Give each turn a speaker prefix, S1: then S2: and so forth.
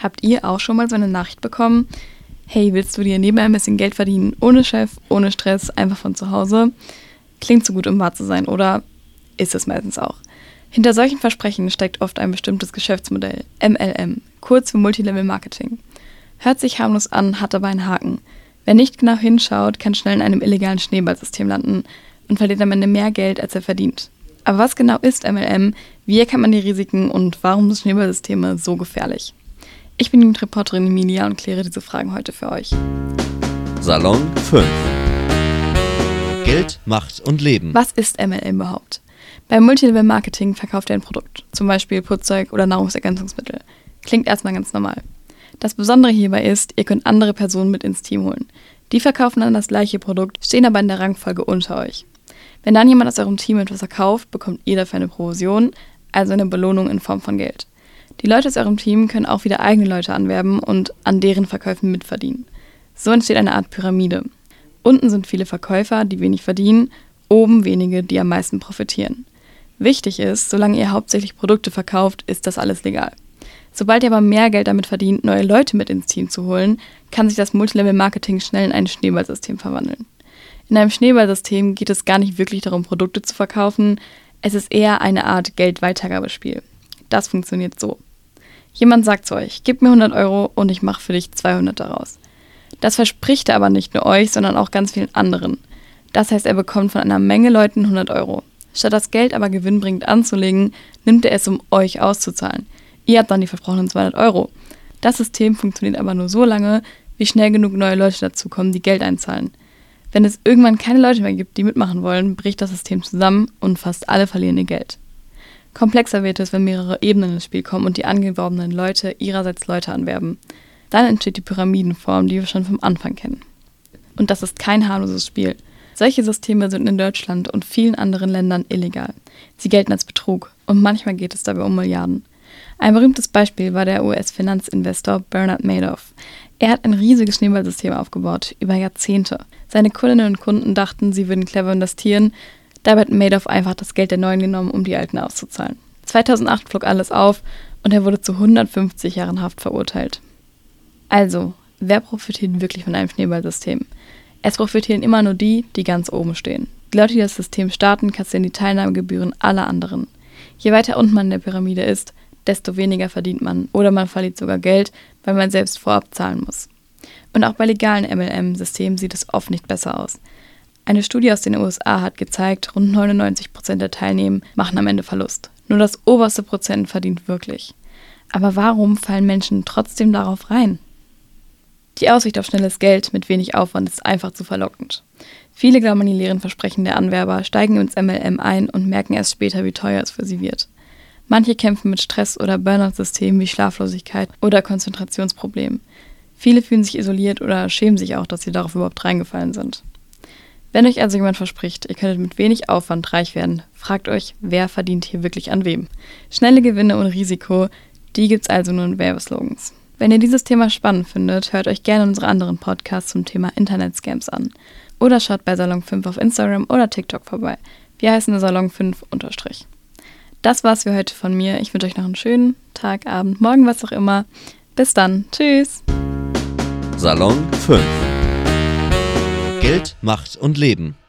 S1: Habt ihr auch schon mal so eine Nachricht bekommen? Hey, willst du dir nebenbei ein bisschen Geld verdienen, ohne Chef, ohne Stress, einfach von zu Hause? Klingt so gut, um wahr zu sein, oder? Ist es meistens auch. Hinter solchen Versprechen steckt oft ein bestimmtes Geschäftsmodell, MLM, kurz für Multilevel Marketing. Hört sich harmlos an, hat aber einen Haken. Wer nicht genau hinschaut, kann schnell in einem illegalen Schneeballsystem landen und verliert am Ende mehr Geld, als er verdient. Aber was genau ist MLM, wie erkennt man die Risiken und warum sind Schneeballsysteme so gefährlich? Ich bin die Reporterin Emilia und kläre diese Fragen heute für euch.
S2: Salon 5. Geld, Macht und Leben.
S1: Was ist MLM überhaupt? Beim Multilevel Marketing verkauft ihr ein Produkt, zum Beispiel Putzzeug oder Nahrungsergänzungsmittel. Klingt erstmal ganz normal. Das Besondere hierbei ist, ihr könnt andere Personen mit ins Team holen. Die verkaufen dann das gleiche Produkt, stehen aber in der Rangfolge unter euch. Wenn dann jemand aus eurem Team etwas verkauft, bekommt ihr dafür eine Provision, also eine Belohnung in Form von Geld. Die Leute aus eurem Team können auch wieder eigene Leute anwerben und an deren Verkäufen mitverdienen. So entsteht eine Art Pyramide. Unten sind viele Verkäufer, die wenig verdienen, oben wenige, die am meisten profitieren. Wichtig ist, solange ihr hauptsächlich Produkte verkauft, ist das alles legal. Sobald ihr aber mehr Geld damit verdient, neue Leute mit ins Team zu holen, kann sich das Multilevel-Marketing schnell in ein Schneeballsystem verwandeln. In einem Schneeballsystem geht es gar nicht wirklich darum, Produkte zu verkaufen, es ist eher eine Art Geldweitergabespiel. Das funktioniert so. Jemand sagt zu euch, gib mir 100 Euro und ich mache für dich 200 daraus. Das verspricht er aber nicht nur euch, sondern auch ganz vielen anderen. Das heißt, er bekommt von einer Menge Leuten 100 Euro. Statt das Geld aber gewinnbringend anzulegen, nimmt er es, um euch auszuzahlen. Ihr habt dann die versprochenen 200 Euro. Das System funktioniert aber nur so lange, wie schnell genug neue Leute dazukommen, die Geld einzahlen. Wenn es irgendwann keine Leute mehr gibt, die mitmachen wollen, bricht das System zusammen und fast alle verlieren ihr Geld. Komplexer wird es, wenn mehrere Ebenen ins Spiel kommen und die angeworbenen Leute ihrerseits Leute anwerben. Dann entsteht die Pyramidenform, die wir schon vom Anfang kennen. Und das ist kein harmloses Spiel. Solche Systeme sind in Deutschland und vielen anderen Ländern illegal. Sie gelten als Betrug und manchmal geht es dabei um Milliarden. Ein berühmtes Beispiel war der US-Finanzinvestor Bernard Madoff. Er hat ein riesiges Schneeballsystem aufgebaut, über Jahrzehnte. Seine Kundinnen und Kunden dachten, sie würden clever investieren. Dabei hat Madoff einfach das Geld der Neuen genommen, um die Alten auszuzahlen. 2008 flog alles auf und er wurde zu 150 Jahren Haft verurteilt. Also, wer profitiert wirklich von einem Schneeballsystem? Es profitieren immer nur die, die ganz oben stehen. Die Leute, die das System starten, kassieren die Teilnahmegebühren aller anderen. Je weiter unten man in der Pyramide ist, desto weniger verdient man oder man verliert sogar Geld, weil man selbst vorab zahlen muss. Und auch bei legalen MLM-Systemen sieht es oft nicht besser aus. Eine Studie aus den USA hat gezeigt, rund 99% der Teilnehmer machen am Ende Verlust. Nur das oberste Prozent verdient wirklich. Aber warum fallen Menschen trotzdem darauf rein? Die Aussicht auf schnelles Geld mit wenig Aufwand ist einfach zu verlockend. Viele glauben an die leeren Versprechen der Anwerber, steigen ins MLM ein und merken erst später, wie teuer es für sie wird. Manche kämpfen mit Stress- oder Burnout-Systemen wie Schlaflosigkeit oder Konzentrationsproblemen. Viele fühlen sich isoliert oder schämen sich auch, dass sie darauf überhaupt reingefallen sind. Wenn euch also jemand verspricht, ihr könntet mit wenig Aufwand reich werden, fragt euch, wer verdient hier wirklich an wem? Schnelle Gewinne und Risiko, die gibt's also nur in Werbeslogans. Wenn ihr dieses Thema spannend findet, hört euch gerne unsere anderen Podcasts zum Thema Internet-Scams an. Oder schaut bei Salon 5 auf Instagram oder TikTok vorbei. Wir heißen Salon 5_. Das war's für heute von mir. Ich wünsche euch noch einen schönen Tag, Abend, Morgen, was auch immer. Bis dann. Tschüss.
S2: Salon 5. Geld, Macht und Leben.